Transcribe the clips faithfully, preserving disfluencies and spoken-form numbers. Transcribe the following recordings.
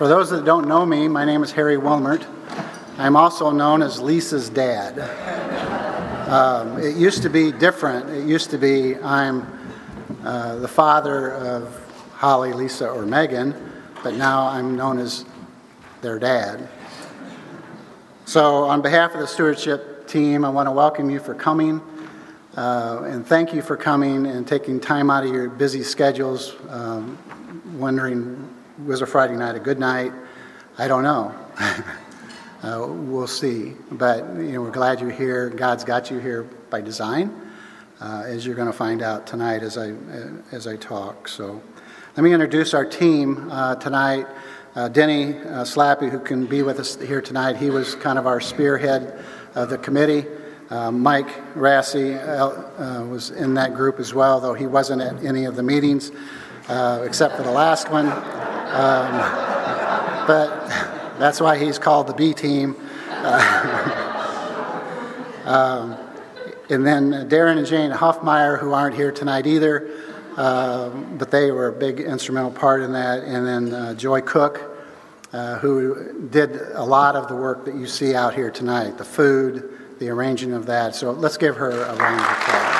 For those that don't know me, my name is Harry Wilmert. I'm also known as Lisa's dad. Um, it used to be different. It used to be I'm uh, the father of Holly, Lisa, or Megan, but now I'm known as their dad. So on behalf of the stewardship team, I want to welcome you for coming, uh, and thank you for coming and taking time out of your busy schedules, um, wondering, was a Friday night a good night? I don't know. uh, we'll see. But you know, we're glad you're here. God's got you here by design, uh, as you're going to find out tonight as I as I talk. So let me introduce our team uh, tonight. Uh, Denny uh, Slappy, who can be with us here tonight, he was kind of our spearhead of the committee. Uh, Mike Rassi uh, was in that group as well, though he wasn't at any of the meetings, uh, except for the last one. Um, but that's why he's called the B team. Uh, um, and then Darren and Jane Hoffmeyer, who aren't here tonight either. Uh, but they were a big instrumental part in that. And then uh, Joy Cook, uh, who did a lot of the work that you see out here tonight, the food, the arranging of that. So let's give her a round of applause.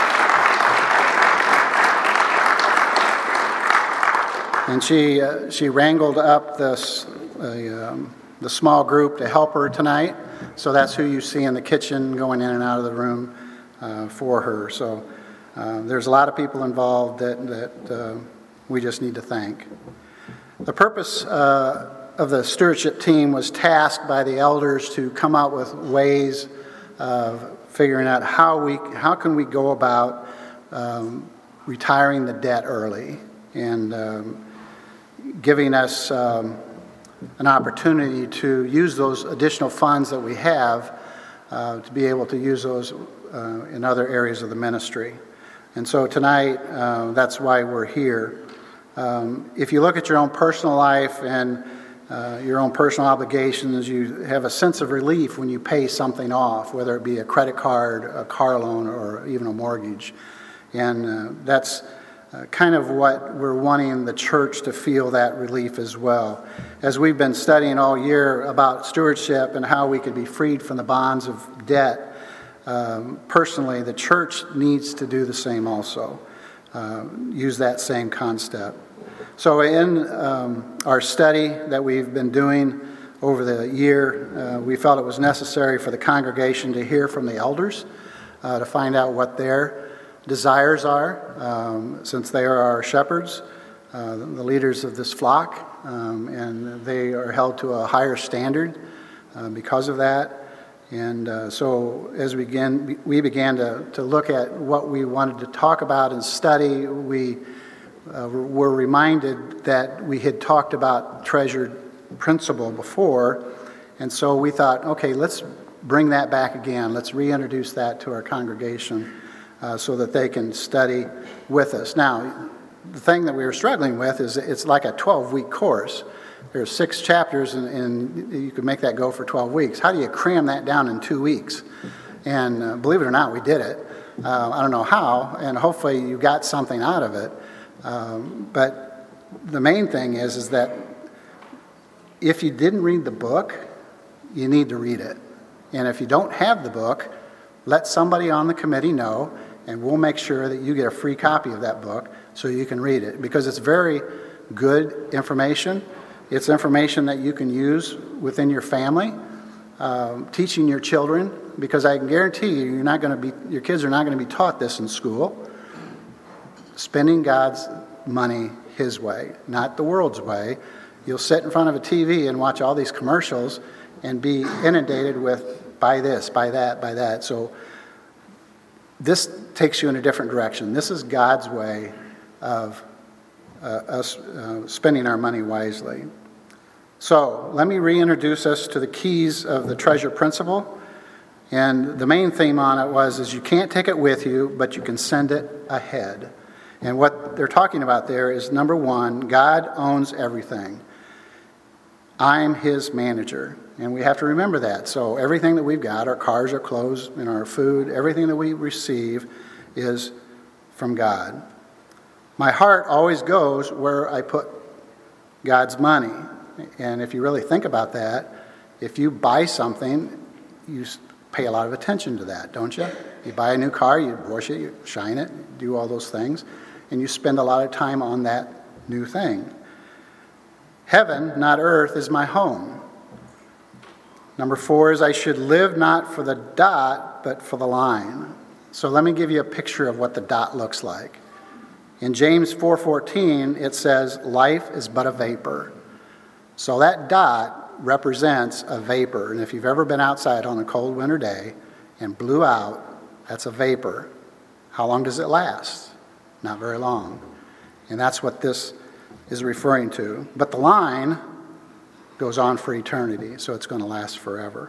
And she uh, she wrangled up this, uh, um, the small group to help her tonight. So that's who you see in the kitchen going in and out of the room uh, for her. So Uh, there's a lot of people involved that, that uh, we just need to thank. The purpose uh, of the stewardship team was tasked by the elders to come out with ways of figuring out how we how can we go about um, retiring the debt early and um, giving us um, an opportunity to use those additional funds that we have uh, to be able to use those uh, in other areas of the ministry. And so tonight, uh, that's why we're here. Um, if you look at your own personal life and uh, your own personal obligations, you have a sense of relief when you pay something off, whether it be a credit card, a car loan, or even a mortgage. And uh, that's uh, kind of what we're wanting the church to feel, that relief as well. As we've been studying all year about stewardship and how we could be freed from the bonds of debt, Um, personally, the church needs to do the same also, uh, use that same concept. So in um, our study that we've been doing over the year, uh, we felt it was necessary for the congregation to hear from the elders, uh, to find out what their desires are, um, since they are our shepherds, uh, the leaders of this flock, um, and they are held to a higher standard uh, because of that. And uh, so as we began, we began to, to look at what we wanted to talk about and study, we uh, were reminded that we had talked about treasured principle before. And so we thought, okay, let's bring that back again. Let's reintroduce that to our congregation uh, so that they can study with us. Now, the thing that we were struggling with is it's like a twelve-week course. There's six chapters, and, and you could make that go for twelve weeks. How do you cram that down in two weeks? And uh, believe it or not, we did it. Uh, I don't know how, and hopefully you got something out of it. Um, but the main thing is, is that if you didn't read the book, you need to read it. And if you don't have the book, let somebody on the committee know, and we'll make sure that you get a free copy of that book so you can read it, because it's very good information. It's information that you can use within your family, um, teaching your children, because I can guarantee you, you're not going to be, your kids are not going to be taught this in school. Spending God's money His way, not the world's way. You'll sit in front of a T V and watch all these commercials and be inundated with buy this, buy that, buy that. So this takes you in a different direction. This is God's way of Uh, us uh, spending our money wisely. So let me reintroduce us to the keys of the treasure principle. And the main theme on it was is you can't take it with you, but you can send it ahead. And what they're talking about there is, number one, God owns everything. I'm His manager. And we have to remember that. So everything that we've got, our cars, our clothes, and our food, everything that we receive is from God. My heart always goes where I put God's money. And if you really think about that, if you buy something, you pay a lot of attention to that, don't you? You buy a new car, you wash it, you shine it, do all those things, and you spend a lot of time on that new thing. Heaven, not earth, is my home. Number four is I should live not for the dot, but for the line. So let me give you a picture of what the dot looks like. In James four fourteen, it says, life is but a vapor. So that dot represents a vapor. And if you've ever been outside on a cold winter day and blew out, that's a vapor. How long does it last? Not very long. And that's what this is referring to. But the line goes on for eternity, so it's going to last forever.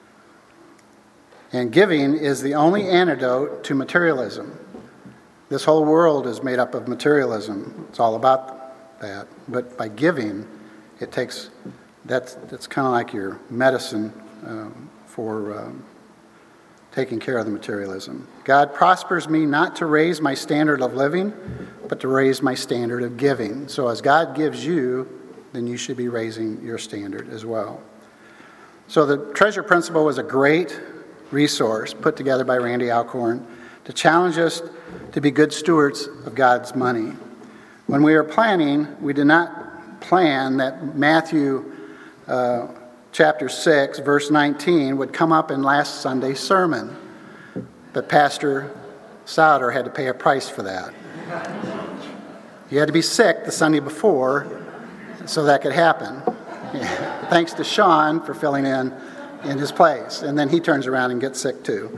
And giving is the only antidote to materialism. This whole world is made up of materialism. It's all about that. But by giving, it takes, that's, that's kind of like your medicine um, for um, taking care of the materialism. God prospers me not to raise my standard of living, but to raise my standard of giving. So as God gives you, then you should be raising your standard as well. So the treasure principle was a great resource put together by Randy Alcorn to challenge us to be good stewards of God's money. When we were planning, we did not plan that Matthew uh, chapter six, verse nineteen would come up in last Sunday's sermon. But Pastor Souder had to pay a price for that. He had to be sick the Sunday before so that could happen. Yeah. Thanks to Sean for filling in in his place. And then he turns around and gets sick too.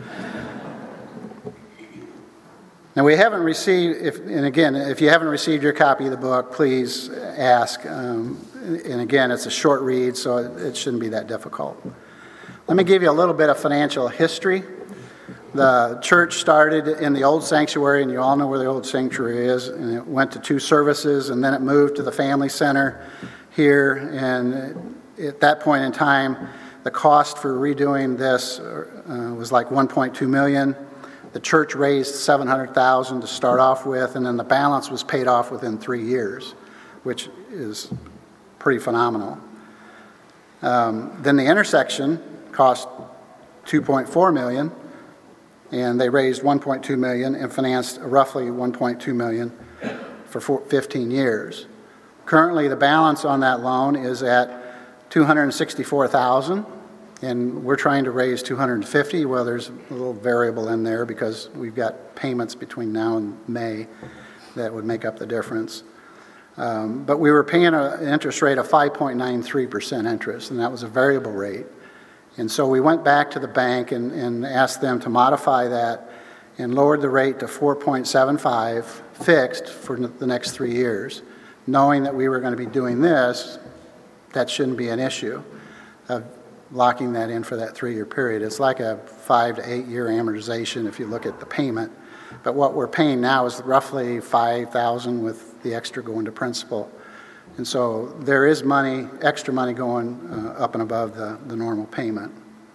Now we haven't received, if, and again, if you haven't received your copy of the book, please ask. Um, and again, it's a short read, so it, it shouldn't be that difficult. Let me give you a little bit of financial history. The church started in the old sanctuary, and you all know where the old sanctuary is, and it went to two services, and then it moved to the family center here, and at that point in time, the cost for redoing this uh, was like one point two million dollars. The church raised seven hundred thousand dollars to start off with, and then the balance was paid off within three years, which is pretty phenomenal. Um, then the intersection cost two point four million dollars. And they raised one point two million dollars and financed roughly one point two million dollars for fifteen years. Currently, the balance on that loan is at two hundred sixty-four thousand dollars, and we're trying to raise two hundred fifty thousand dollars. Well, there's a little variable in there because we've got payments between now and May that would make up the difference. Um, but we were paying an interest rate of five point nine three percent interest, and that was a variable rate. And so we went back to the bank and, and asked them to modify that and lowered the rate to four point seven five fixed for the next three years. Knowing that we were going to be doing this, that shouldn't be an issue of locking that in for that three-year period. It's like a five to eight-year amortization if you look at the payment. But what we're paying now is roughly five thousand dollars with the extra going to principal. And so there is money, extra money going uh, up and above the, the normal payment.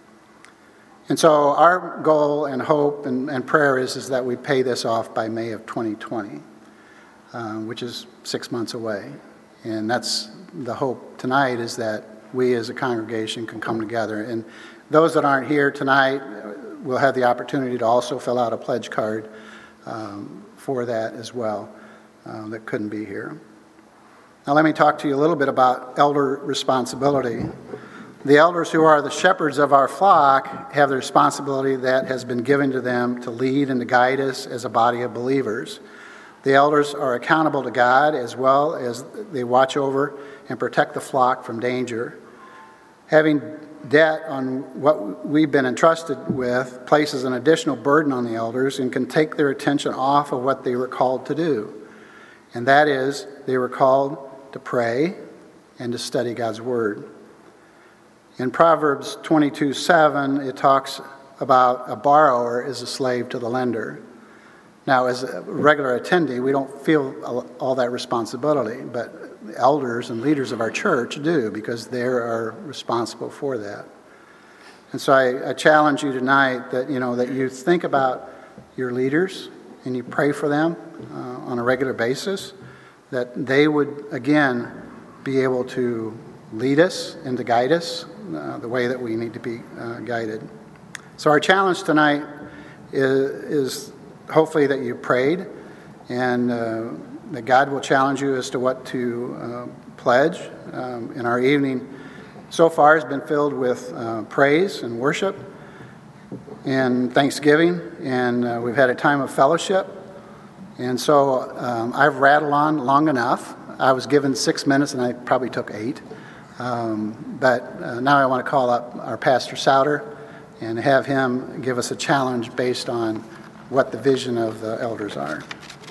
And so our goal and hope and, and prayer is, is that we pay this off by May of twenty twenty, uh, which is six months away. And that's the hope tonight, is that we as a congregation can come together. And those that aren't here tonight will have the opportunity to also fill out a pledge card um, for that as well, uh, that couldn't be here. Now let me talk to you a little bit about elder responsibility. The elders, who are the shepherds of our flock, have the responsibility that has been given to them to lead and to guide us as a body of believers. The elders are accountable to God as well as they watch over and protect the flock from danger. Having debt on what we've been entrusted with places an additional burden on the elders and can take their attention off of what they were called to do. And that is, they were called to pray and to study God's Word. In Proverbs twenty-two seven, it talks about a borrower is a slave to the lender. Now, as a regular attendee, we don't feel all that responsibility, but elders and leaders of our church do, because they are responsible for that. And so I, I challenge you tonight that, you know, that you think about your leaders and you pray for them uh, on a regular basis, that they would, again, be able to lead us and to guide us uh, the way that we need to be uh, guided. So our challenge tonight is, is hopefully that you prayed, and uh, that God will challenge you as to what to uh, pledge. Um, in our evening so far has been filled with uh, praise and worship and thanksgiving, and uh, we've had a time of fellowship. And so um, I've rattled on long enough. I was given six minutes and I probably took eight. Um, but uh, now I want to call up our Pastor Souter and have him give us a challenge based on what the vision of the elders are.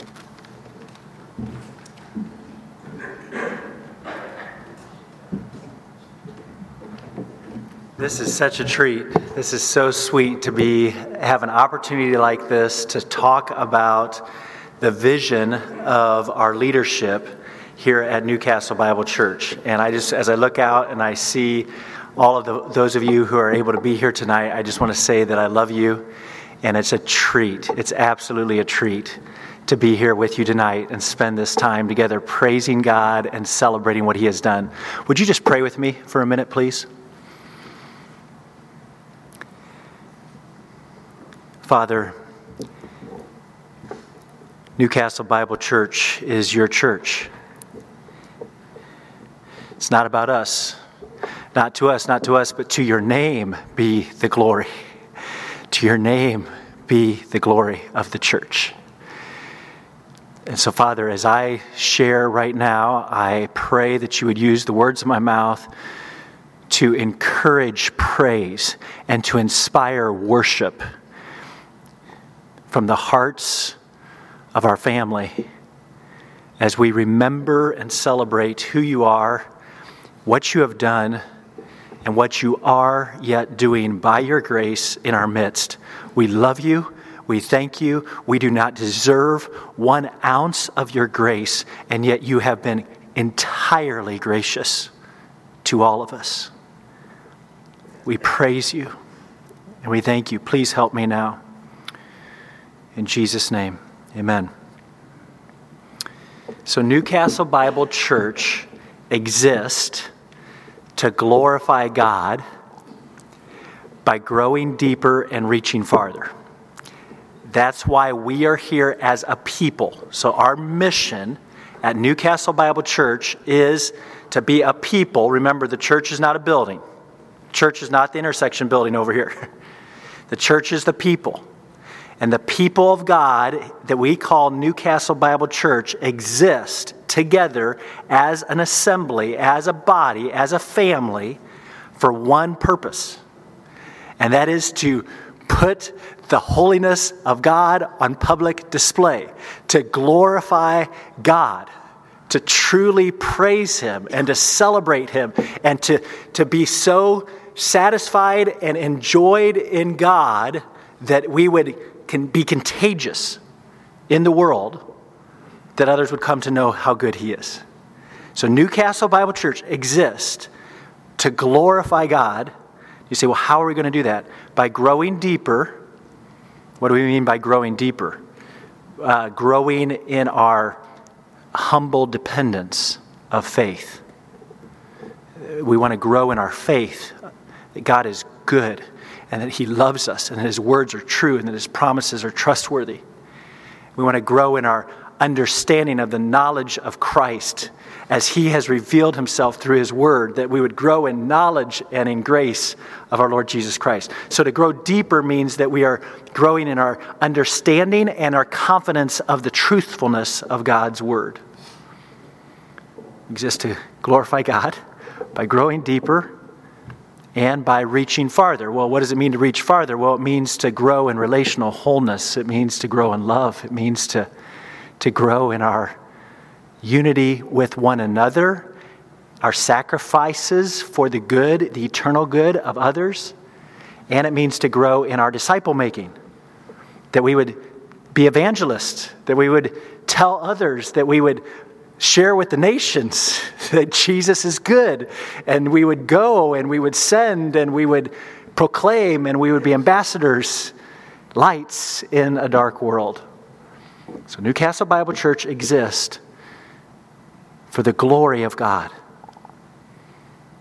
This is such a treat. This is so sweet to be have an opportunity like this to talk about the vision of our leadership here at Newcastle Bible Church. And I just, as I look out and I see all of the, those of you who are able to be here tonight, I just want to say that I love you, and it's a treat. It's absolutely a treat to be here with you tonight and spend this time together praising God and celebrating what He has done. Would you just pray with me for a minute, please? Father, Newcastle Bible Church is your church. It's not about us. Not to us, not to us, but to your name be the glory. To your name be the glory of the church. And so, Father, as I share right now, I pray that you would use the words of my mouth to encourage praise and to inspire worship from the hearts of our family as we remember and celebrate who you are, what you have done, and what you are yet doing by your grace in our midst. We love you. We thank you. We do not deserve one ounce of your grace, and yet you have been entirely gracious to all of us. We praise you, and we thank you. Please help me now. In Jesus' name, amen. So Newcastle Bible Church exists to glorify God by growing deeper and reaching farther. That's why we are here as a people. So our mission at Newcastle Bible Church is to be a people. Remember, the church is not a building. Church is not the intersection building over here. The church is the people. And the people of God that we call Newcastle Bible Church exist together as an assembly, as a body, as a family for one purpose. And that is to put the holiness of God on public display, to glorify God, to truly praise Him and to celebrate Him, and to, to be so satisfied and enjoyed in God that we would can be contagious in the world, that others would come to know how good He is. So Newcastle Bible Church exists to glorify God. You say, well, how are we going to do that? By growing deeper. What do we mean by growing deeper? Uh, growing in our humble dependence of faith. We want to grow in our faith that God is good, and that He loves us, and that His words are true, and that His promises are trustworthy. We want to grow in our understanding of the knowledge of Christ as He has revealed Himself through His word, that we would grow in knowledge and in grace of our Lord Jesus Christ. So to grow deeper means that we are growing in our understanding and our confidence of the truthfulness of God's word. We exist to glorify God by growing deeper and by reaching farther. Well, what does it mean to reach farther? Well, it means to grow in relational wholeness. It means to grow in love. It means to, to grow in our unity with one another, our sacrifices for the good, the eternal good of others. And it means to grow in our disciple making, that we would be evangelists, that we would tell others, that we would share with the nations that Jesus is good, and we would go and we would send and we would proclaim and we would be ambassadors, lights in a dark world. So Newcastle Bible Church exists for the glory of God.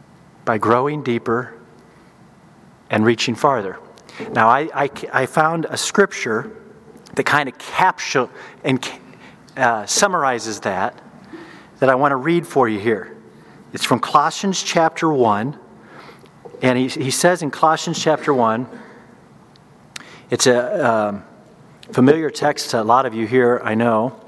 by growing deeper and reaching farther. Now, I, I, I found a scripture that kind of capture and uh, summarizes that, that I want to read for you here. It's from Colossians chapter one, and he, he says in Colossians chapter one, it's a um, familiar text to a lot of you here, I know,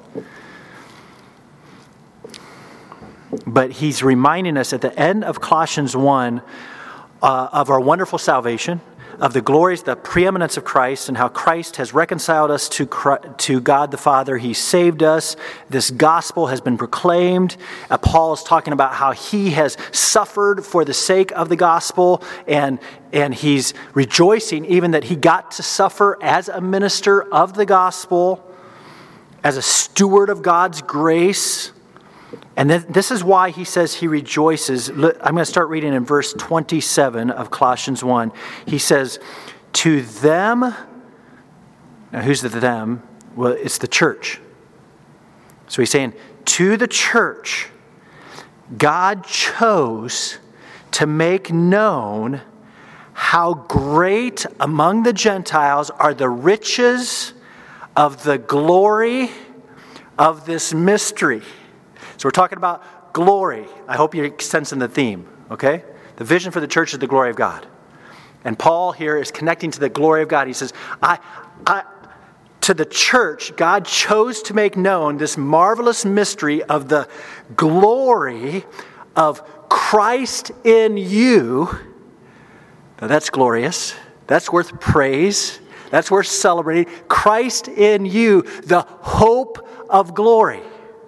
but he's reminding us at the end of Colossians one uh, of our wonderful salvation, of the glories, the preeminence of Christ, and how Christ has reconciled us to Christ, to God the Father. He saved us. This gospel has been proclaimed. Uh, Paul is talking about how he has suffered for the sake of the gospel, and, and he's rejoicing even that he got to suffer as a minister of the gospel, as a steward of God's grace. And th- this is why he says he rejoices. I'm going to start reading in verse twenty-seven of Colossians one. He says, to them, now who's the them? Well, it's the church. So he's saying, to the church, God chose to make known how great among the Gentiles are the riches of the glory of this mystery. So we're talking about glory. I hope you're sensing the theme, okay? The vision for the church is the glory of God. And Paul here is connecting to the glory of God. He says, I, I, to the church, God chose to make known this marvelous mystery of the glory of Christ in you. Now that's glorious. That's worth praise. That's worth celebrating. Christ in you, the hope of glory.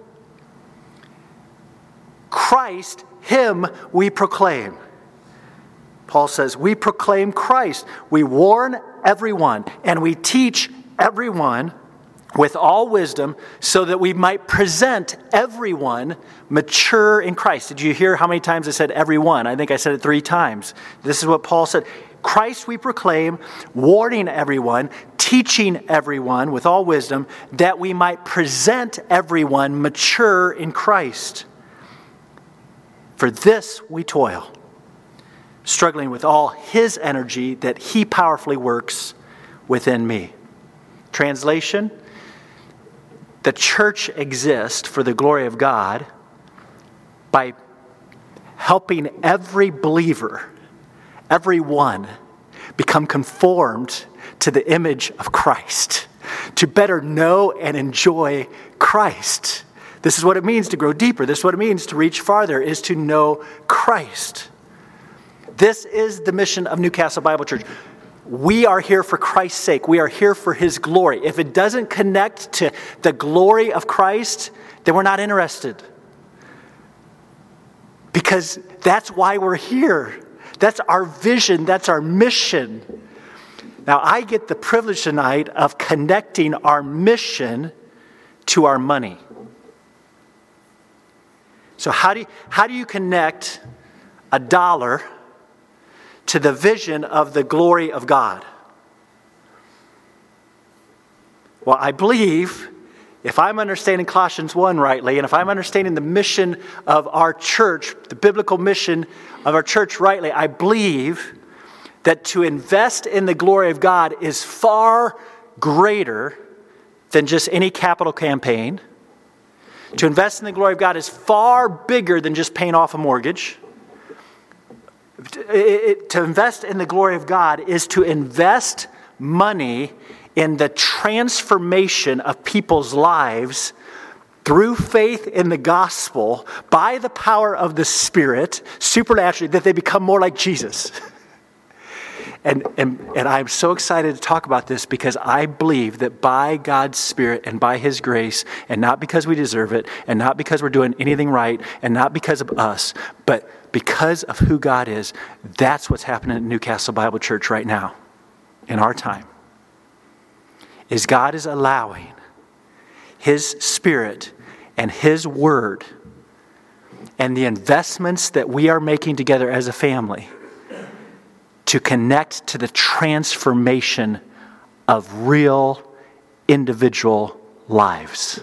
Christ, him we proclaim. Paul says, we proclaim Christ. We warn everyone and we teach everyone with all wisdom so that we might present everyone mature in Christ. Did you hear how many times I said everyone? I think I said it three times. This is what Paul said. Christ we proclaim, warning everyone, teaching everyone with all wisdom that we might present everyone mature in Christ. For this we toil, struggling with all his energy that he powerfully works within me. Translation, the church exists for the glory of God by helping every believer, everyone, become conformed to the image of Christ, to better know and enjoy Christ. This is what it means to grow deeper. This is what it means to reach farther, is to know Christ. This is the mission of Newcastle Bible Church. We are here for Christ's sake. We are here for his glory. If it doesn't connect to the glory of Christ, then we're not interested. Because that's why we're here. That's our vision. That's our mission. Now, I get the privilege tonight of connecting our mission to our money. So how do you, how do you connect a dollar to the vision of the glory of God? Well, I believe if I'm understanding Colossians one rightly, and if I'm understanding the mission of our church, the biblical mission of our church rightly, I believe that to invest in the glory of God is far greater than just any capital campaign. To invest in the glory of God is far bigger than just paying off a mortgage. It, it, to invest in the glory of God is to invest money in the transformation of people's lives through faith in the gospel by the power of the Spirit, supernaturally, that they become more like Jesus. And, and, and I'm so excited to talk about this because I believe that by God's Spirit and by his grace, and not because we deserve it, and not because we're doing anything right, and not because of us, but because of who God is, that's what's happening at Newcastle Bible Church right now, in our time. Is God is allowing his Spirit and his word and the investments that we are making together as a family to connect to the transformation of real individual lives.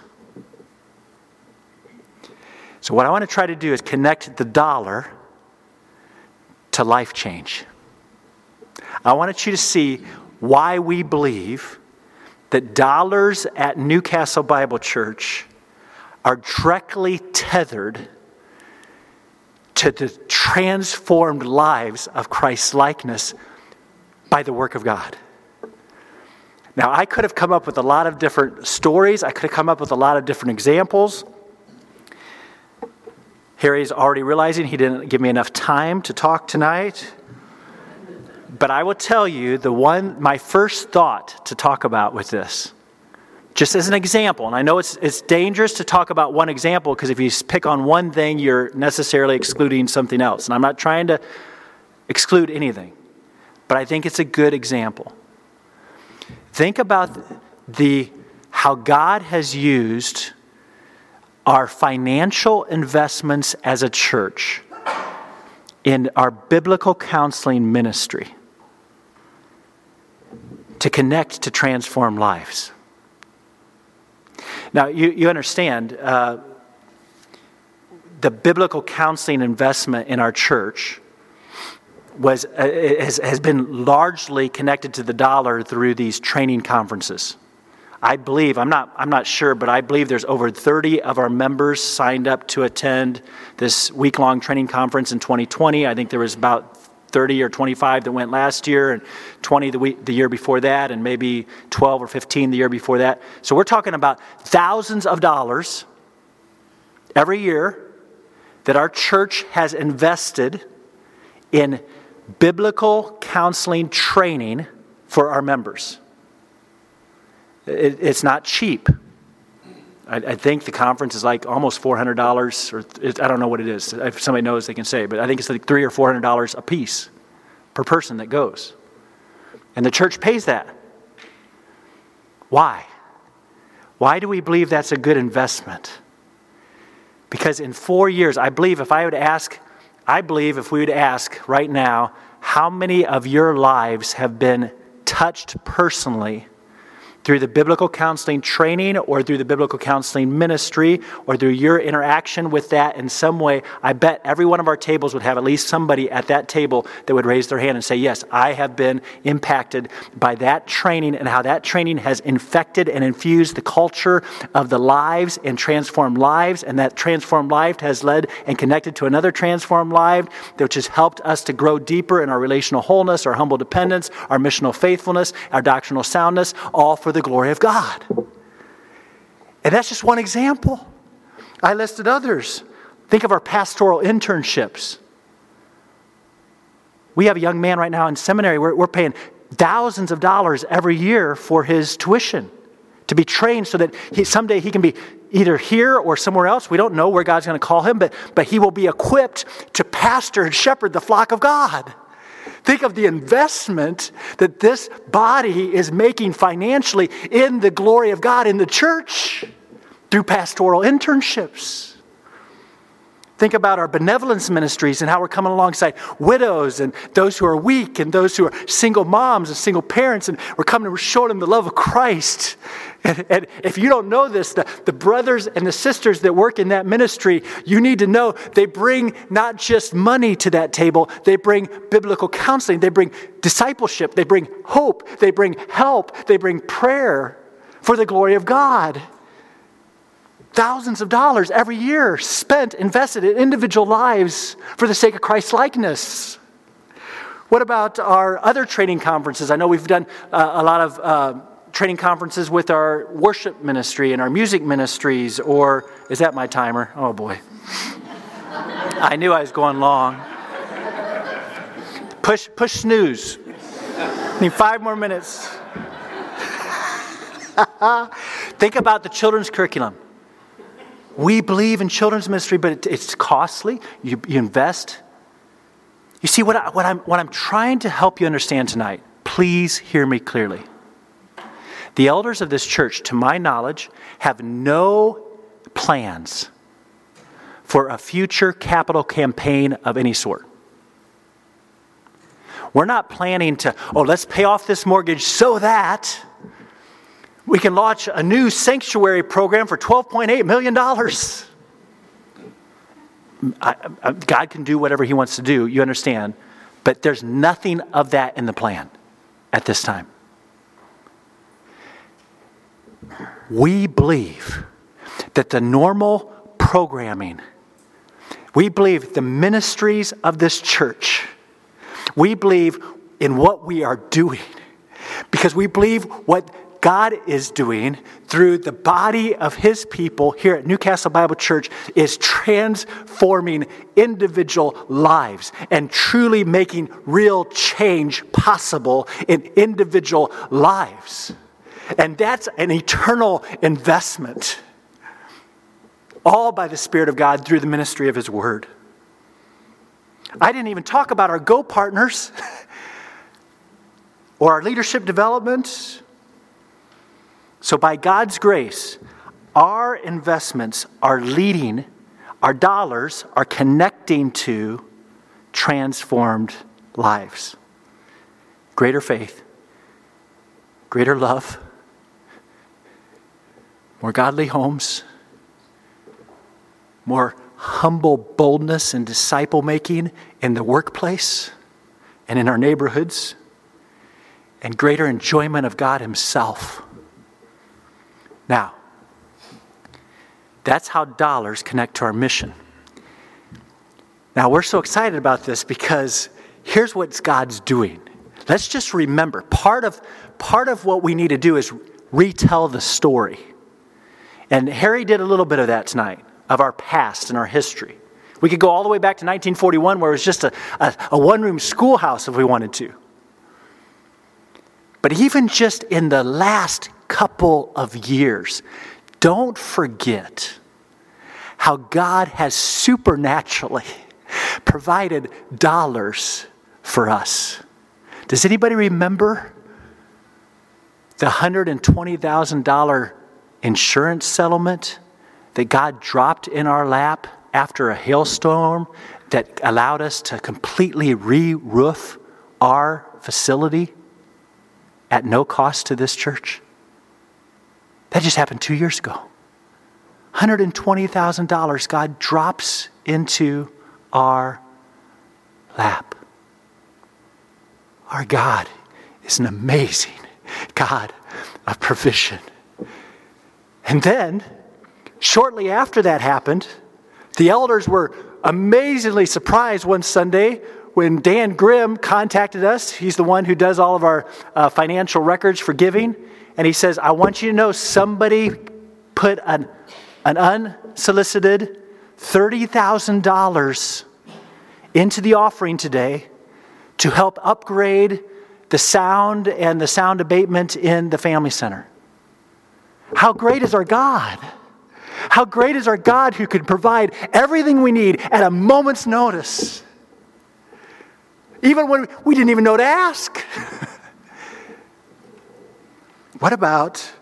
So what I want to try to do is connect the dollar to life change. I wanted you to see why we believe that dollars at Newcastle Bible Church are directly tethered to the transformed lives of Christ's likeness by the work of God. Now, I could have come up with a lot of different stories. I could have come up with a lot of different examples. Harry's already realizing he didn't give me enough time to talk tonight. But I will tell you the one, my first thought to talk about with this, just as an example, and I know it's it's dangerous to talk about one example because if you pick on one thing, you're necessarily excluding something else. And I'm not trying to exclude anything, but I think it's a good example. Think about the how God has used our financial investments as a church in our biblical counseling ministry to connect to transform lives. Now, you, you understand, uh, the biblical counseling investment in our church was uh, has, has been largely connected to the dollar through these training conferences. I believe, I'm not I'm not sure, but I believe there's over thirty of our members signed up to attend this week-long training conference in twenty twenty. I think there was about thirty or twenty-five that went last year, and twenty the week, the year before that, and maybe twelve or fifteen the year before that. So we're talking about thousands of dollars every year that our church has invested in biblical counseling training for our members. It, it's not cheap. I, I think the conference is like almost four hundred dollars, or it, I don't know what it is. If somebody knows, they can say, but I think it's like three or four hundred dollars a piece per person that goes, and the church pays that. Why? Why do we believe that's a good investment? Because in four years, I believe if I would ask, I believe if we would ask right now, how many of your lives have been touched personally through the biblical counseling training or through the biblical counseling ministry or through your interaction with that in some way, I bet every one of our tables would have at least somebody at that table that would raise their hand and say, yes, I have been impacted by that training and how that training has infected and infused the culture of the lives and transformed lives, and that transformed life has led and connected to another transformed life, which has helped us to grow deeper in our relational wholeness, our humble dependence, our missional faithfulness, our doctrinal soundness, all for the glory of God. And that's just one example. I listed others. Think of our pastoral internships. We have a young man right now in seminary. We're, we're paying thousands of dollars every year for his tuition to be trained so that he, someday he can be either here or somewhere else. We don't know where God's going to call him, but, but he will be equipped to pastor and shepherd the flock of God. Think of the investment that this body is making financially in the glory of God in the church through pastoral internships. Think about our benevolence ministries and how we're coming alongside widows and those who are weak and those who are single moms and single parents, and we're coming and we're showing them the love of Christ. And, and if you don't know this, the, the brothers and the sisters that work in that ministry, you need to know they bring not just money to that table, they bring biblical counseling, they bring discipleship, they bring hope, they bring help, they bring prayer for the glory of God. Thousands of dollars every year spent, invested in individual lives for the sake of Christ's likeness. What about our other training conferences? I know we've done uh, a lot of uh, training conferences with our worship ministry and our music ministries, or is that my timer? Oh boy. I knew I was going long. Push, push snooze. Need five more minutes. Think about the children's curriculum. We believe in children's ministry, but it, it's costly. You, you invest. You see, what, I, what, I'm, what I'm trying to help you understand tonight, please hear me clearly. The elders of this church, to my knowledge, have no plans for a future capital campaign of any sort. We're not planning to, oh, let's pay off this mortgage so that we can launch a new sanctuary program for twelve point eight million dollars. I, I, God can do whatever he wants to do, you understand. But there's nothing of that in the plan at this time. We believe that the normal programming, we believe the ministries of this church, we believe in what we are doing, because we believe what God is doing through the body of his people here at Newcastle Bible Church is transforming individual lives and truly making real change possible in individual lives. And that's an eternal investment, all by the Spirit of God through the ministry of his word. I didn't even talk about our Go partners or our leadership development. So by God's grace, our investments are leading, our dollars are connecting to transformed lives. Greater faith, greater love, more godly homes, more humble boldness and disciple making in the workplace and in our neighborhoods, and greater enjoyment of God himself. Now, that's how dollars connect to our mission. Now, we're so excited about this because here's what God's doing. Let's just remember, part of, part of what we need to do is retell the story. And Harry did a little bit of that tonight, of our past and our history. We could go all the way back to nineteen forty-one, where it was just a, a, a one-room schoolhouse if we wanted to. But even just in the last couple of years, don't forget how God has supernaturally provided dollars for us. Does anybody remember the one hundred twenty thousand dollars insurance settlement that God dropped in our lap after a hailstorm that allowed us to completely re-roof our facility at no cost to this church? That just happened two years ago. one hundred twenty thousand dollars God drops into our lap. Our God is an amazing God of provision. And then, shortly after that happened, the elders were amazingly surprised one Sunday when Dan Grimm contacted us. He's the one who does all of our uh, financial records for giving. And he says, I want you to know somebody put an, an unsolicited thirty thousand dollars into the offering today to help upgrade the sound and the sound abatement in the family center. How great is our God? How great is our God who can provide everything we need at a moment's notice, even when we didn't even know to ask. What about,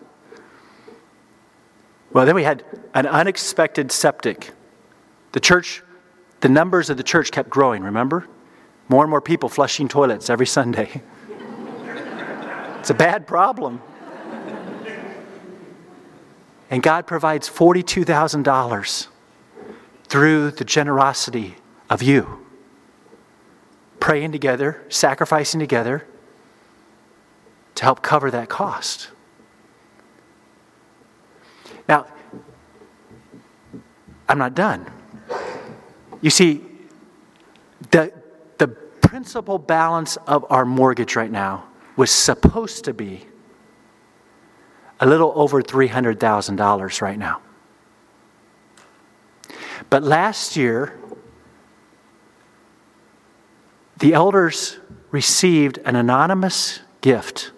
well, then we had an unexpected septic. The church, the numbers of the church kept growing, remember? More and more people flushing toilets every Sunday. It's a bad problem. And God provides forty-two thousand dollars through the generosity of you. Praying together, sacrificing together to help cover that cost. Now, I'm not done. You see, the, the principal balance of our mortgage right now was supposed to be a little over three hundred thousand dollars right now. But last year, the elders received an anonymous gift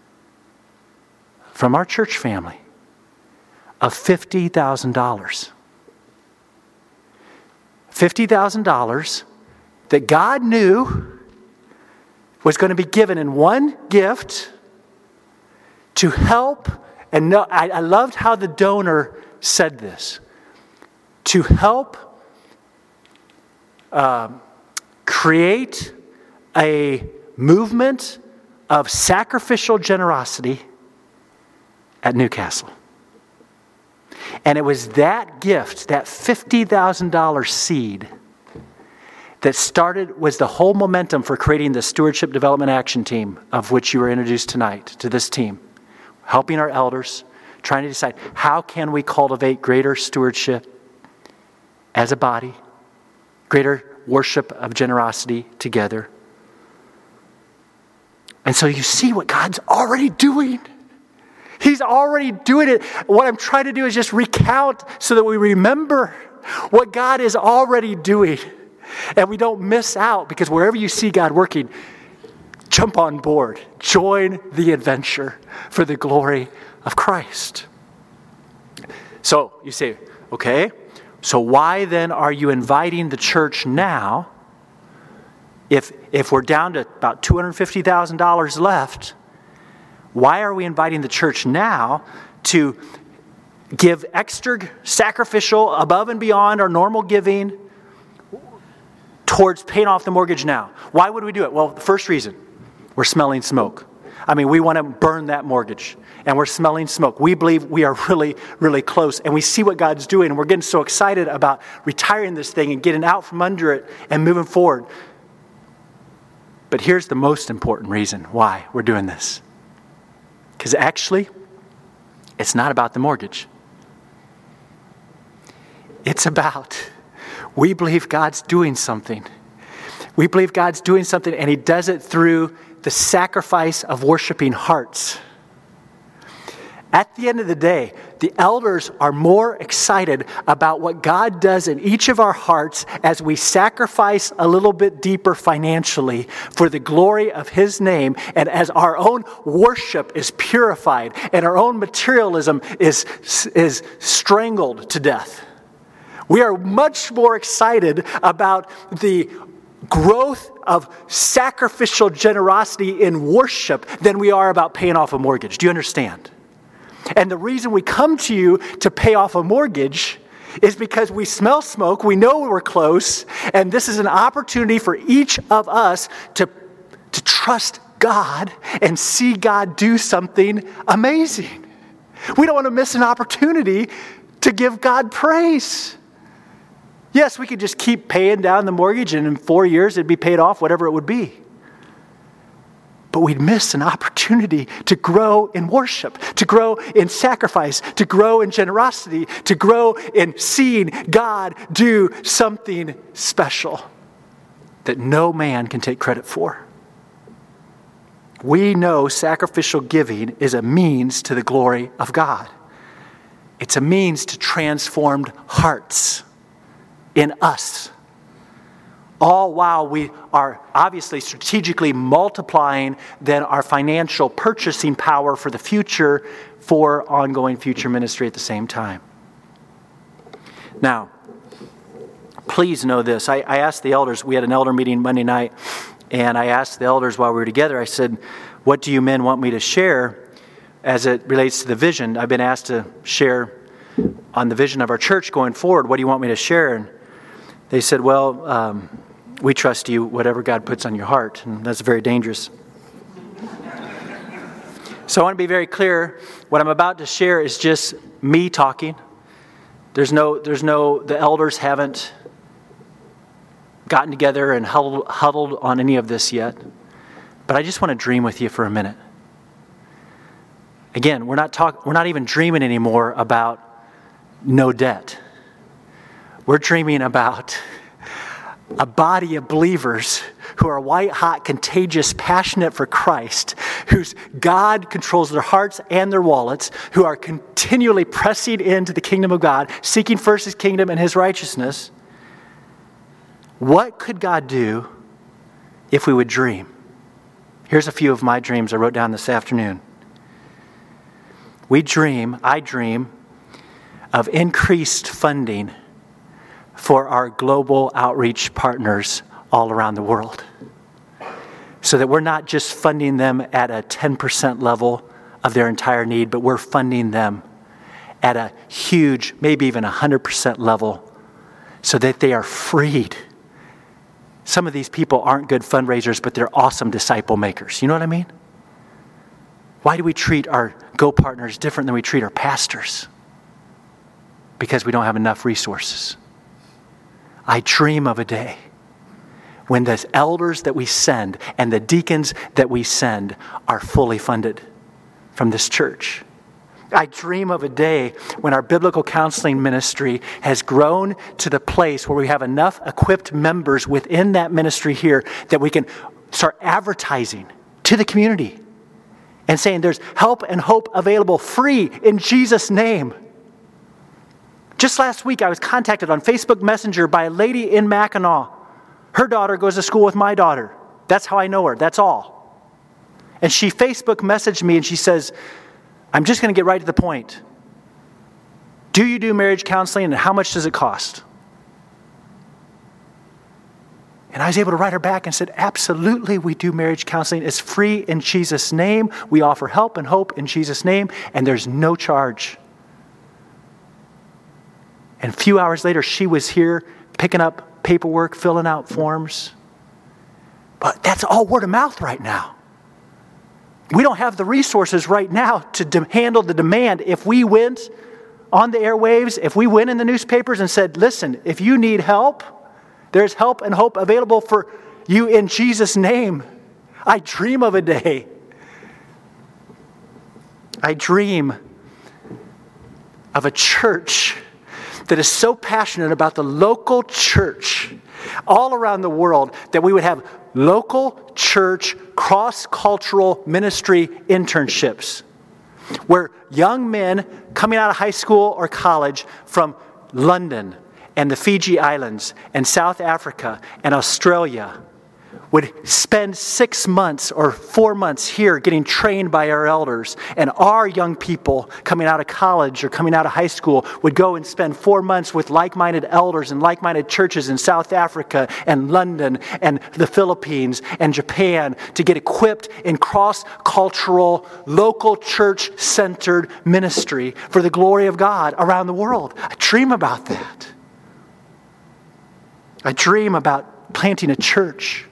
from our church family of fifty thousand dollars. fifty thousand dollars that God knew was going to be given in one gift to help. And no, I, I loved how the donor said this. To help uh, create a movement of sacrificial generosity at Newcastle. And it was that gift, that fifty thousand dollars seed, that started, was the whole momentum for creating the Stewardship Development Action Team, of which you were introduced tonight to this team. Helping our elders, trying to decide how can we cultivate greater stewardship as a body, greater worship of generosity together. And so you see what God's already doing. He's already doing it. What I'm trying to do is just recount so that we remember what God is already doing. And we don't miss out, because wherever you see God working, jump on board. Join the adventure for the glory of Christ. So you say, okay, so why then are you inviting the church now? If, if we're down to about two hundred fifty thousand dollars left, why are we inviting the church now to give extra sacrificial above and beyond our normal giving towards paying off the mortgage now? Why would we do it? Well, the first reason, we're smelling smoke. I mean, we want to burn that mortgage, and we're smelling smoke. We believe we are really, really close, and we see what God's doing, and we're getting so excited about retiring this thing and getting out from under it and moving forward. But here's the most important reason why we're doing this. Because actually, it's not about the mortgage. It's about, we believe God's doing something. We believe God's doing something, and He does it through the sacrifice of worshiping hearts. At the end of the day, the elders are more excited about what God does in each of our hearts as we sacrifice a little bit deeper financially for the glory of His name, and as our own worship is purified and our own materialism is, is strangled to death. We are much more excited about the growth of sacrificial generosity in worship than we are about paying off a mortgage. Do you understand? And the reason we come to you to pay off a mortgage is because we smell smoke, we know we're close, and this is an opportunity for each of us to, to trust God and see God do something amazing. We don't want to miss an opportunity to give God praise. Yes, we could just keep paying down the mortgage, and in four years it'd be paid off, whatever it would be. But we'd miss an opportunity to grow in worship, to grow in sacrifice, to grow in generosity, to grow in seeing God do something special that no man can take credit for. We know sacrificial giving is a means to the glory of God. It's a means to transformed hearts in us. All while we are obviously strategically multiplying then our financial purchasing power for the future for ongoing future ministry at the same time. Now, please know this. I, I asked the elders, we had an elder meeting Monday night, and I asked the elders while we were together, I said, what do you men want me to share as it relates to the vision? I've been asked to share on the vision of our church going forward. What do you want me to share? And they said, well, um, we trust you, whatever God puts on your heart. And that's very dangerous. So I want to be very clear. What I'm about to share is just me talking. There's no, there's no, the elders haven't gotten together and huddled, huddled on any of this yet. But I just want to dream with you for a minute. Again, we're not talk, we're not even dreaming anymore about no debt. We're dreaming about a body of believers who are white-hot, contagious, passionate for Christ, whose God controls their hearts and their wallets, who are continually pressing into the kingdom of God, seeking first His kingdom and His righteousness. What could God do if we would dream? Here's a few of my dreams I wrote down this afternoon. We dream, I dream, of increased funding for our global outreach partners all around the world. So that we're not just funding them at a ten percent level of their entire need, but we're funding them at a huge, maybe even one hundred percent level, so that they are freed. Some of these people aren't good fundraisers, but they're awesome disciple makers. You know what I mean? Why do we treat our Go partners different than we treat our pastors? Because we don't have enough resources. I dream of a day when the elders that we send and the deacons that we send are fully funded from this church. I dream of a day when our biblical counseling ministry has grown to the place where we have enough equipped members within that ministry here that we can start advertising to the community and saying there's help and hope available free in Jesus' name. Just last week, I was contacted on Facebook Messenger by a lady in Mackinac. Her daughter goes to school with my daughter. That's how I know her. That's all. And she Facebook messaged me and she says, I'm just going to get right to the point. Do you do marriage counseling and how much does it cost? And I was able to write her back and said, absolutely, we do marriage counseling. It's free in Jesus' name. We offer help and hope in Jesus' name, and there's no charge. And a few hours later, she was here picking up paperwork, filling out forms. But that's all word of mouth right now. We don't have the resources right now to de- handle the demand. If we went on the airwaves, if we went in the newspapers and said, listen, if you need help, there's help and hope available for you in Jesus' name. I dream of a day. I dream of a church that is so passionate about the local church all around the world that we would have local church cross-cultural ministry internships where young men coming out of high school or college from London and the Fiji Islands and South Africa and Australia would spend six months or four months here getting trained by our elders. And our young people coming out of college or coming out of high school would go and spend four months with like-minded elders and like-minded churches in South Africa and London and the Philippines and Japan to get equipped in cross-cultural, local church-centered ministry for the glory of God around the world. I dream about that. I dream about planting a church.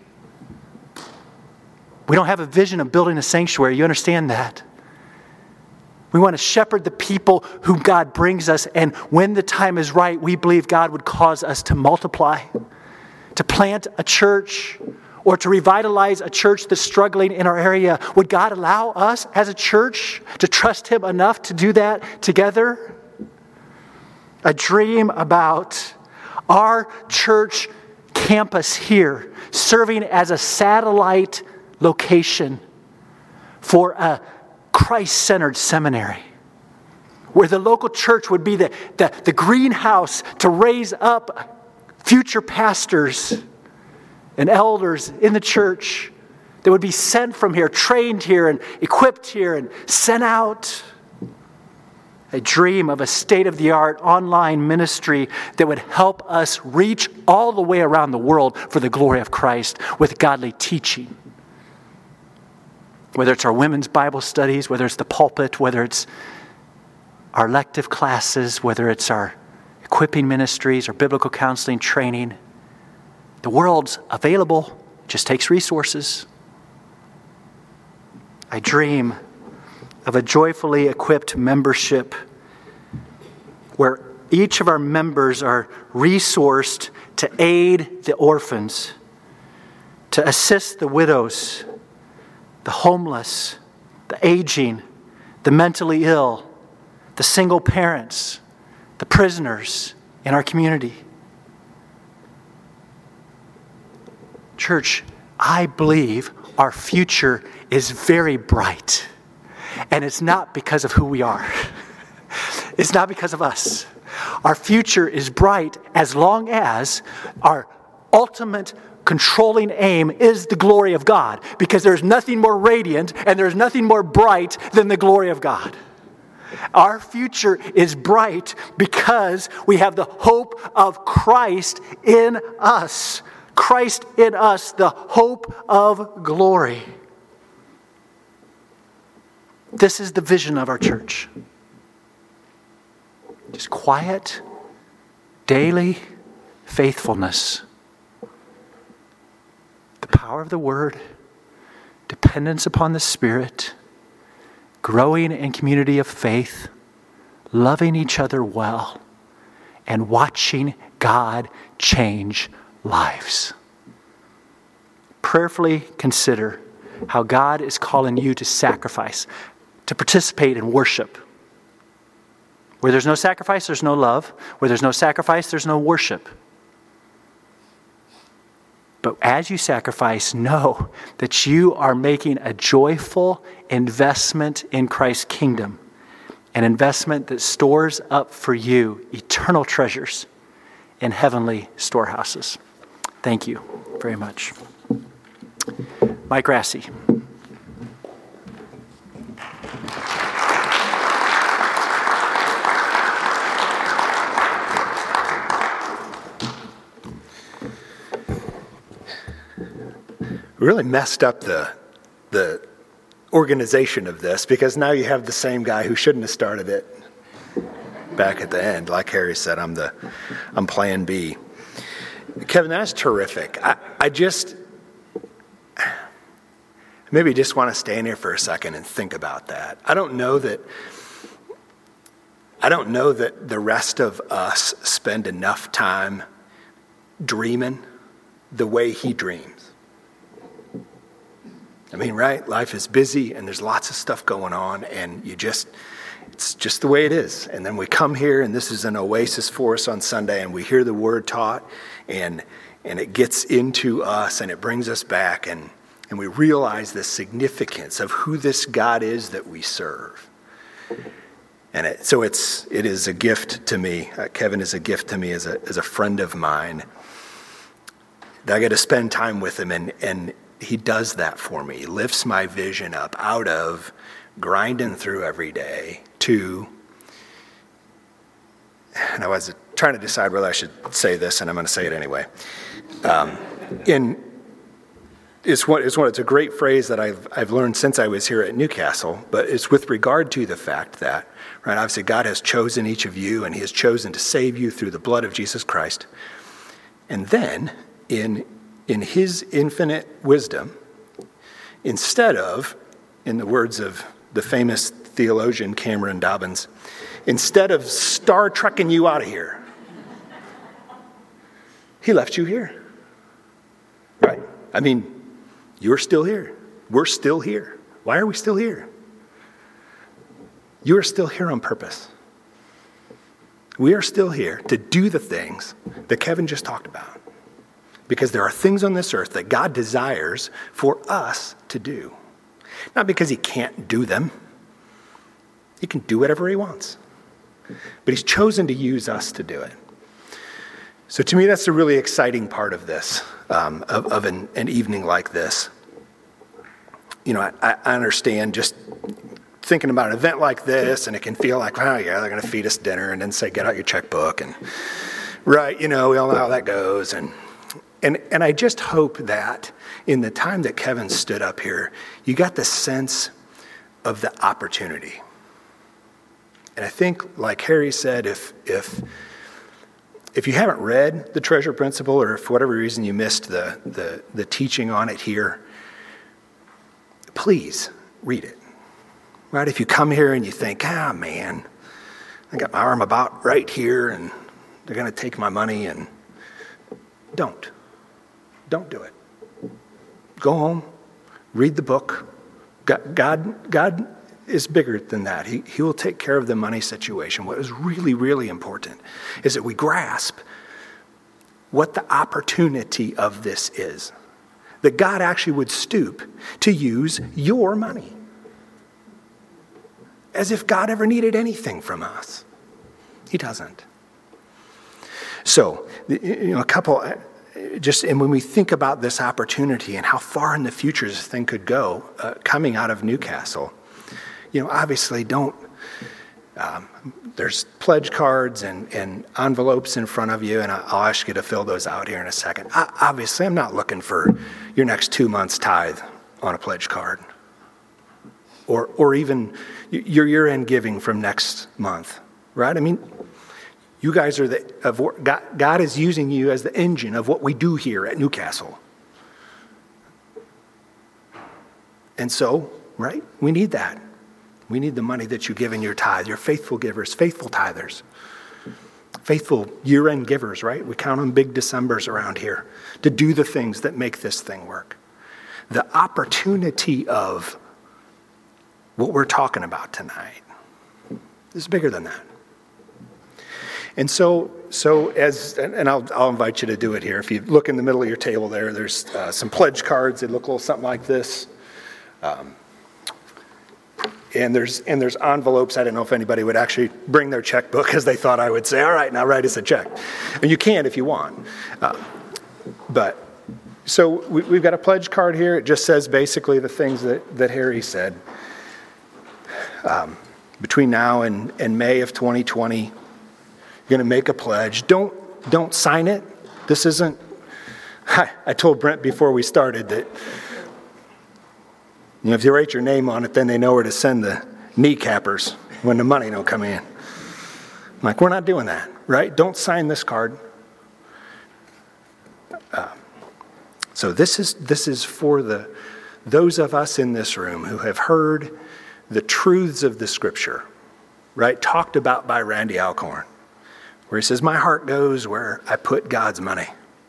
We don't have a vision of building a sanctuary. You understand that? We want to shepherd the people whom God brings us, and when the time is right, we believe God would cause us to multiply, to plant a church, or to revitalize a church that's struggling in our area. Would God allow us as a church to trust Him enough to do that together? I dream about our church campus here serving as a satellite location for a Christ-centered seminary where the local church would be the, the, the greenhouse to raise up future pastors and elders in the church that would be sent from here, trained here and equipped here and sent out. I dream of a state-of-the-art online ministry that would help us reach all the way around the world for the glory of Christ with godly teaching. Whether it's our women's Bible studies, whether it's the pulpit, whether it's our elective classes, whether it's our equipping ministries or biblical counseling training. The world's available, it just takes resources. I dream of a joyfully equipped membership where each of our members are resourced to aid the orphans, to assist the widows, the homeless, the aging, the mentally ill, the single parents, the prisoners in our community. Church, I believe our future is very bright. And it's not because of who we are. It's not because of us. Our future is bright as long as our ultimate controlling aim is the glory of God, because there's nothing more radiant and there's nothing more bright than the glory of God. Our future is bright because we have the hope of Christ in us. Christ in us, the hope of glory. This is the vision of our church. Just quiet, daily faithfulness. The power of the Word, dependence upon the Spirit, growing in community of faith, loving each other well, and watching God change lives. prayerfully consider how God is calling you to sacrifice, to participate in worship. Where there's no sacrifice, there's no love. Where there's no sacrifice, there's no worship. But as you sacrifice, know that you are making a joyful investment in Christ's kingdom, an investment that stores up for you eternal treasures in heavenly storehouses. Thank you very much. Mike Grassi. Really messed up the the organization of this, because now you have the same guy who shouldn't have started it back at the end. Like Harry said, I'm the I'm plan B. Kevin, that's terrific. I, I just maybe just want to stand here for a second and think about that. I don't know that I don't know that the rest of us spend enough time dreaming the way he dreams. I mean, right? Life is busy and there's lots of stuff going on, and you just, it's just the way it is. And then we come here, and this is an oasis for us on Sunday, and we hear the word taught, and and it gets into us and it brings us back, and, and we realize the significance of who this God is that we serve. And it, so it's it is a gift to me. Uh, Kevin is a gift to me as a as a friend of mine. That I get to spend time with him, and and he does that for me. He lifts my vision up out of grinding through every day to, and I was trying to decide whether I should say this, and I'm going to say it anyway. Um, in it's one, it's one, it's a great phrase that I've I've learned since I was here at Newcastle, but it's with regard to the fact that, right, obviously God has chosen each of you, and he has chosen to save you through the blood of Jesus Christ. And then in In his infinite wisdom, instead of, in the words of the famous theologian Cameron Dobbins, instead of Star Trekking you out of here, he left you here. Right? I mean, you're still here. We're still here. Why are we still here? You are still here on purpose. We are still here to do the things that Kevin just talked about. Because there are things on this earth that God desires for us to do. Not because he can't do them. He can do whatever he wants. But he's chosen to use us to do it. So to me, that's a really exciting part of this, um, of, of an, an evening like this. You know, I, I understand just thinking about an event like this, and it can feel like, oh yeah, they're going to feed us dinner and then say, get out your checkbook. And right, you know, we all know how that goes. And And and I just hope that in the time that Kevin stood up here, you got the sense of the opportunity. And I think, like Harry said, if if if you haven't read The Treasure Principle, or if for whatever reason you missed the the, the teaching on it here, please read it. Right? If you come here and you think, ah, man, I got my arm about right here, and they're going to take my money, and don't. Don't do it. Go home, read the book. God, God, God is bigger than that. He, he will take care of the money situation. What is really, really important is that we grasp what the opportunity of this is. That God actually would stoop to use your money. As if God ever needed anything from us. He doesn't. So, you know, a couple... Just and when we think about this opportunity and how far in the future this thing could go, uh, coming out of Newcastle, you know, obviously don't. Um, there's pledge cards and, and envelopes in front of you, and I'll ask you to fill those out here in a second. I, obviously, I'm not looking for your next two months' tithe on a pledge card, or or even your year-end giving from next month, right? I mean. You guys are the, of what God, God is using you as the engine of what we do here at Newcastle. And so, right, we need that. We need the money that you give in your tithe. You're faithful givers, faithful tithers, faithful year-end givers, right? We count on big Decembers around here to do the things that make this thing work. the opportunity of what we're talking about tonight is bigger than that. And so, so as, and I'll, I'll invite you to do it here. If you look in the middle of your table there, there's uh, some pledge cards. They look a little something like this. Um, and there's and there's envelopes. I don't know if anybody would actually bring their checkbook because they thought I would say, all right, now write us a check. And you can if you want. Uh, but, so we, we've got a pledge card here. It just says basically the things that, that Harry said. Um, between now and, and May of twenty twenty, you're going to make a pledge. Don't don't sign it. This isn't. I, I told Brent before we started that, you know, if you write your name on it, then they know where to send the kneecappers when the money don't come in. I'm like, we're not doing that, right? Don't sign this card. Uh, so this is this is for the those of us in this room who have heard the truths of the Scripture, right? Talked about by Randy Alcorn, where he says, my heart goes where I put God's money.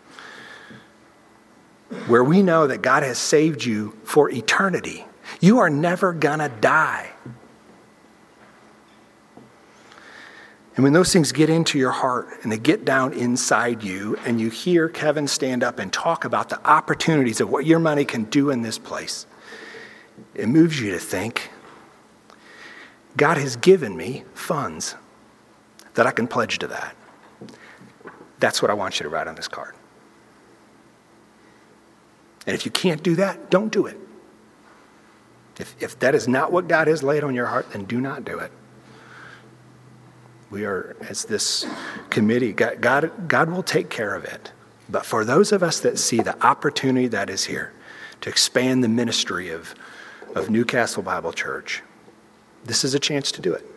Where we know that God has saved you for eternity. You are never gonna die. And when those things get into your heart and they get down inside you and you hear Kevin stand up and talk about the opportunities of what your money can do in this place, it moves you to think, God has given me funds that I can pledge to that. That's what I want you to write on this card. And if you can't do that, don't do it. If, if that is not what God has laid on your heart, then do not do it. We are, as this committee, God, God, God will take care of it. But for those of us that see the opportunity that is here to expand the ministry of, of Newcastle Bible Church, this is a chance to do it.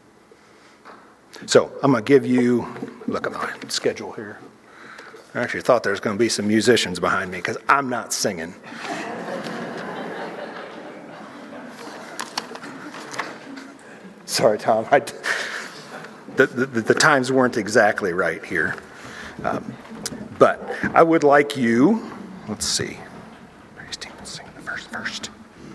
So I'm going to give you, look at my schedule here. I actually thought there was going to be some musicians behind me because I'm not singing. Sorry, Tom. I, the, the, the times weren't exactly right here. Um, but I would like you, let's see. Praise team, let's sing the verse first.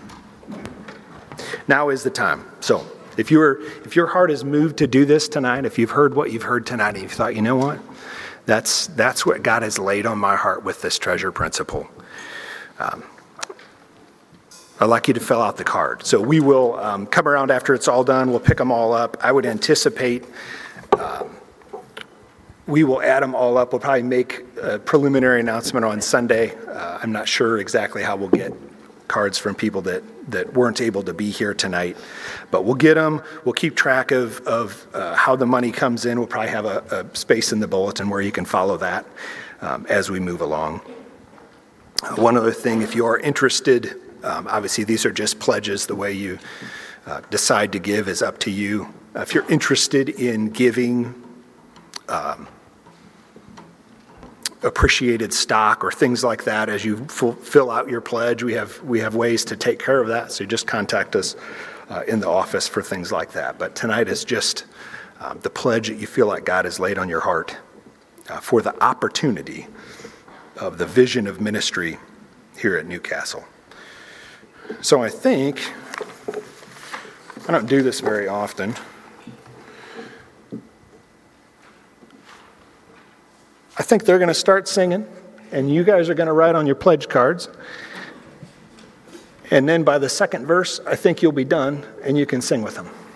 Now is the time. So if you're if your heart is moved to do this tonight, if you've heard what you've heard tonight and you've thought, you know what? That's that's what God has laid on my heart with this treasure principle. Um, I'd like you to fill out the card. So we will um, come around after it's all done. We'll pick them all up. I would anticipate um, we will add them all up. We'll probably make a preliminary announcement on Sunday. Uh, I'm not sure exactly how we'll get cards from people that, that weren't able to be here tonight. But we'll get them. We'll keep track of, of uh, how the money comes in. We'll probably have a, a space in the bulletin where you can follow that um, as we move along. Uh, one other thing, if you are interested, um, obviously these are just pledges. The way you uh, decide to give is up to you. Uh, if you're interested in giving um, appreciated stock or things like that as you f- fill out your pledge, we have we have ways to take care of that. So just contact us uh, in the office for things like that. But tonight is just um, the pledge that you feel like God has laid on your heart uh, for the opportunity of the vision of ministry here at Newcastle. So I think, I don't do this very often. I think they're going to start singing, and you guys are going to write on your pledge cards. And then by the second verse, I think you'll be done, and you can sing with them.